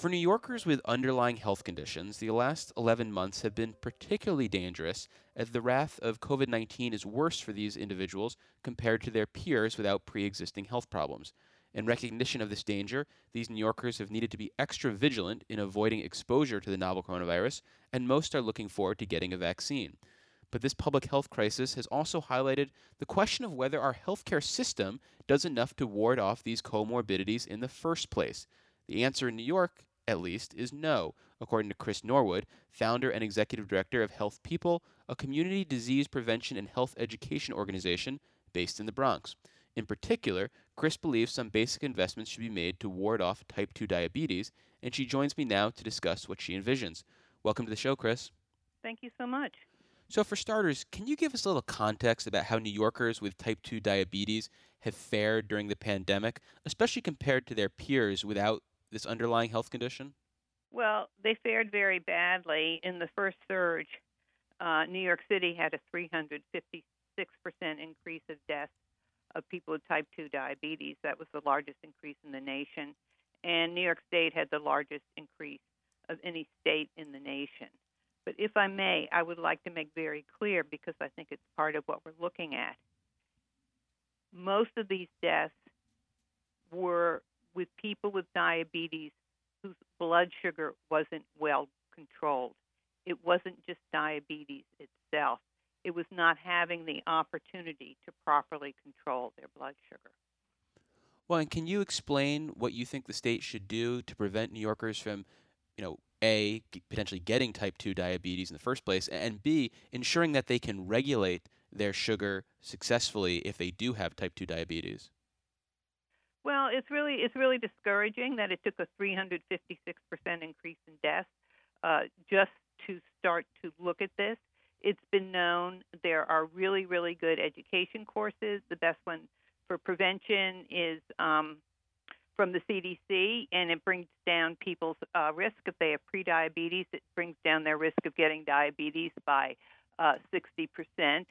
For New Yorkers with underlying health conditions, the last 11 months have been particularly dangerous as the wrath of COVID 19 is worse for these individuals compared to their peers without pre existing health problems. In recognition of this danger, these New Yorkers have needed to be extra vigilant in avoiding exposure to the novel coronavirus, and most are looking forward to getting a vaccine. But this public health crisis has also highlighted the question of whether our healthcare system does enough to ward off these comorbidities in the first place. The answer in New York, at least, is no, according to Chris Norwood, founder and executive director of Health People, a community disease prevention and health education organization based in the Bronx. In particular, Chris believes some basic investments should be made to ward off type 2 diabetes, and she joins me now to discuss what she envisions. Welcome to the show, Chris. Thank you so much. So, for starters, can you give us a little context about how New Yorkers with type 2 diabetes have fared during the pandemic, especially compared to their peers without this underlying health condition? Well, they fared very badly. In the first surge, New York City had a 356% increase of deaths of people with type 2 diabetes. That was the largest increase in the nation. And New York State had the largest increase of any state in the nation. But if I may, I would like to make very clear, because I think it's part of what we're looking at, most of these deaths were with people with diabetes whose blood sugar wasn't well controlled. It wasn't just diabetes itself. It was not having the opportunity to properly control their blood sugar. Well, and can you explain what you think the state should do to prevent New Yorkers from, A, potentially getting type 2 diabetes in the first place, and B, ensuring that they can regulate their sugar successfully if they do have type 2 diabetes? Well, it's really discouraging that it took a 356% increase in deaths just to start to look at this. It's been known there are really, really good education courses. The best one for prevention is from the CDC, and it brings down people's risk if they have prediabetes. It brings down their risk of getting diabetes by 60%.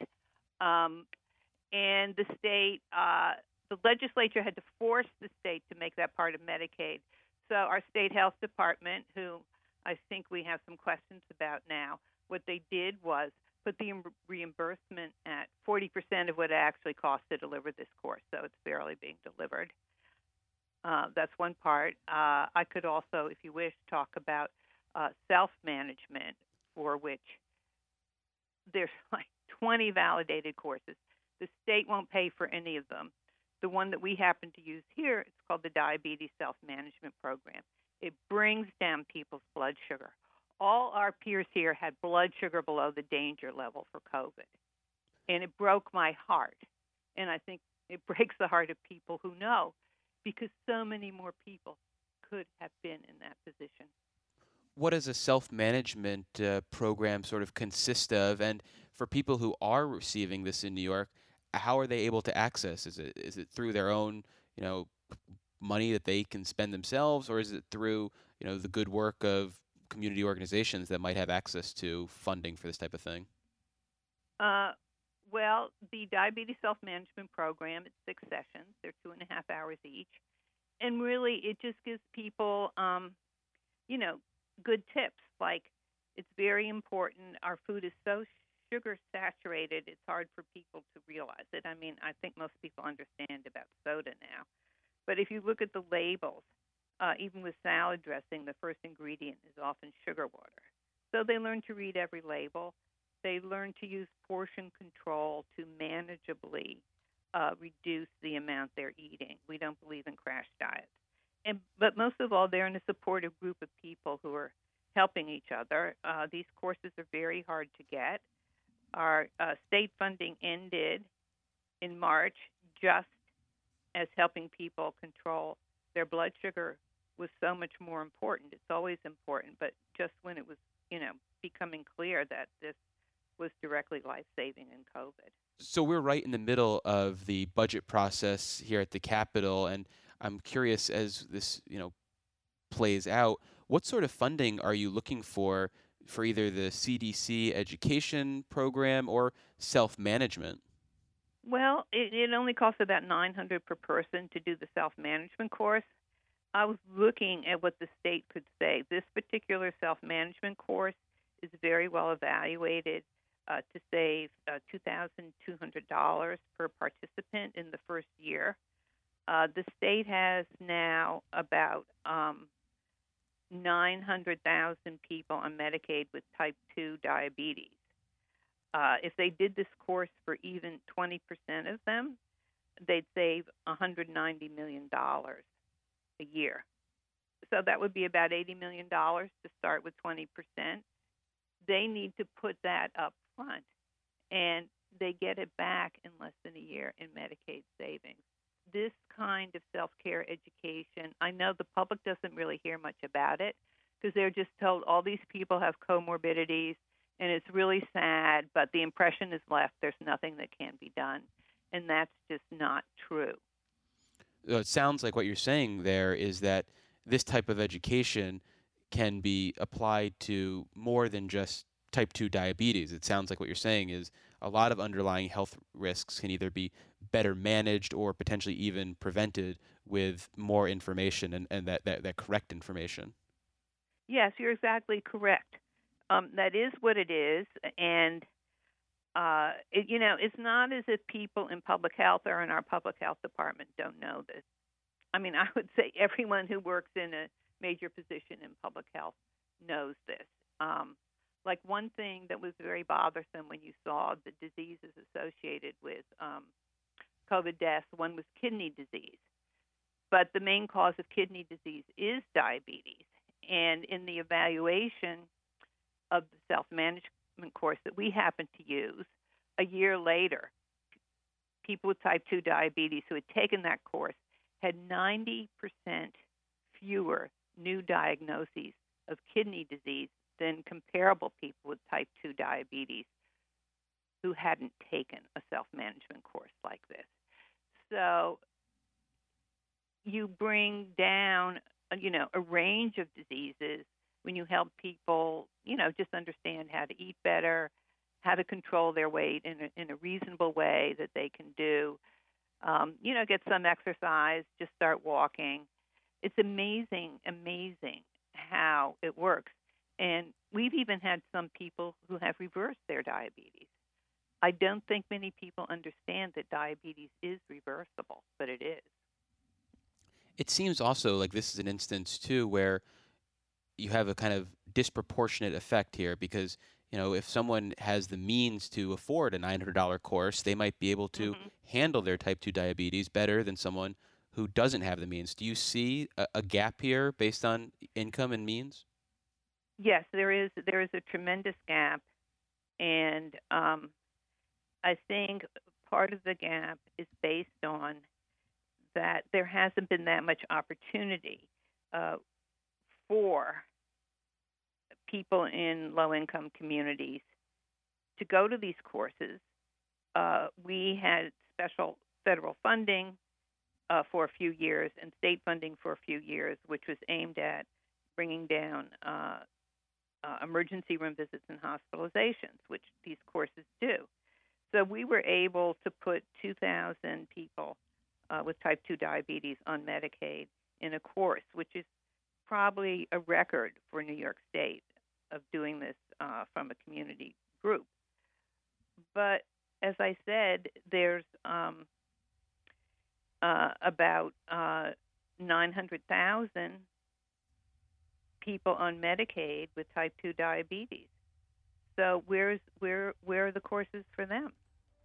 And the state, the legislature had to force the state to make that part of Medicaid. So our state health department, who I think we have some questions about now, what they did was put the reimbursement at 40% of what it actually costs to deliver this course. So it's barely being delivered. That's one part. I could also, if you wish, talk about self-management, for which there's like 20 validated courses. The state won't pay for any of them. The one that we happen to use here, it's called the Diabetes Self-Management Program. It brings down people's blood sugar. All our peers here had blood sugar below the danger level for COVID. And it broke my heart. And I think it breaks the heart of people who know, because so many more people could have been in that position. What does a self-management program sort of consist of? And for people who are receiving this in New York, how are they able to access? Is it through their own, money that they can spend themselves, or is it through, the good work of community organizations that might have access to funding for this type of thing? Well, the Diabetes Self-Management Program, it's 6 sessions. They're 2.5 hours each. And really, it just gives people, good tips. Like, it's very important. Our food is so sugar saturated, it's hard for people to realize it. I mean, I think most people understand about soda now. But if you look at the labels, even with salad dressing, the first ingredient is often sugar water. So they learn to read every label. They learn to use portion control to manageably reduce the amount they're eating. We don't believe in crash diets. But most of all, they're in a supportive group of people who are helping each other. These courses are very hard to get. Our state funding ended in March, just as helping people control their blood sugar was so much more important. It's always important, but just when it was, becoming clear that this was directly life-saving in COVID. So we're right in the middle of the budget process here at the Capitol, and I'm curious, as this, plays out, what sort of funding are you looking for either the CDC education program or self-management? Well, it only costs about $900 per person to do the self-management course. I was looking at what the state could say. This particular self-management course is very well evaluated to save $2,200 per participant in the first year. The state has now about 900,000 people on Medicaid with type 2 diabetes. If they did this course for even 20% of them, they'd save $190 million a year. So that would be about $80 million to start with 20%. They need to put that up front, and they get it back in less than a year in Medicaid savings. This kind of self-care education, I know the public doesn't really hear much about it because they're just told all these people have comorbidities, and it's really sad, but the impression is left there's nothing that can be done, and that's just not true. It sounds like what you're saying there is that this type of education can be applied to more than just type 2 diabetes. It sounds like what you're saying is a lot of underlying health risks can either be better managed or potentially even prevented with more information and that correct information. Yes, you're exactly correct. That is what it is, and it's not as if people in public health or in our public health department don't know this. I mean, I would say everyone who works in a major position in public health knows this. Like one thing that was very bothersome when you saw the diseases associated with COVID deaths, one was kidney disease. But the main cause of kidney disease is diabetes. And in the evaluation of the self-management course that we happen to use, a year later, people with type 2 diabetes who had taken that course had 90% fewer new diagnoses of kidney disease than comparable people with type 2 diabetes who hadn't taken a self-management course like this. So you bring down, a range of diseases when you help people, just understand how to eat better, how to control their weight in a reasonable way that they can do, get some exercise, just start walking. It's amazing how it works. And we've even had some people who have reversed their diabetes. I don't think many people understand that diabetes is reversible, but it is. It seems also like this is an instance, too, where you have a kind of disproportionate effect here because, if someone has the means to afford a $900 course, they might be able to handle their type 2 diabetes better than someone who doesn't have the means. Do you see a gap here based on income and means? Yes, there is a tremendous gap, and I think part of the gap is based on that there hasn't been that much opportunity for people in low-income communities to go to these courses. We had special federal funding for a few years and state funding for a few years, which was aimed at bringing down emergency room visits and hospitalizations, which these courses do. So we were able to put 2,000 people with type 2 diabetes on Medicaid in a course, which is probably a record for New York State of doing this from a community group. But as I said, there's about 900,000 people on Medicaid with type 2 diabetes. So where are the courses for them?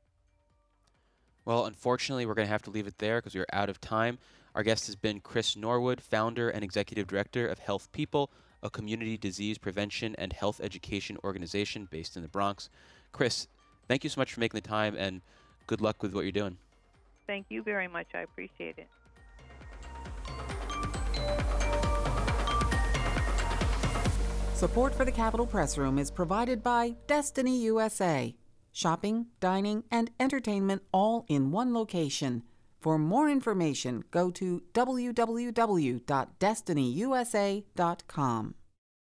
Well, unfortunately, we're going to have to leave it there because we're out of time. Our guest has been Chris Norwood, founder and executive director of Health People, a community disease prevention and health education organization based in the Bronx. Chris, thank you so much for making the time, and good luck with what you're doing. Thank you very much. I appreciate it. Support for the Capitol Press Room is provided by Destiny USA. Shopping, dining, and entertainment all in one location. For more information, go to www.destinyusa.com.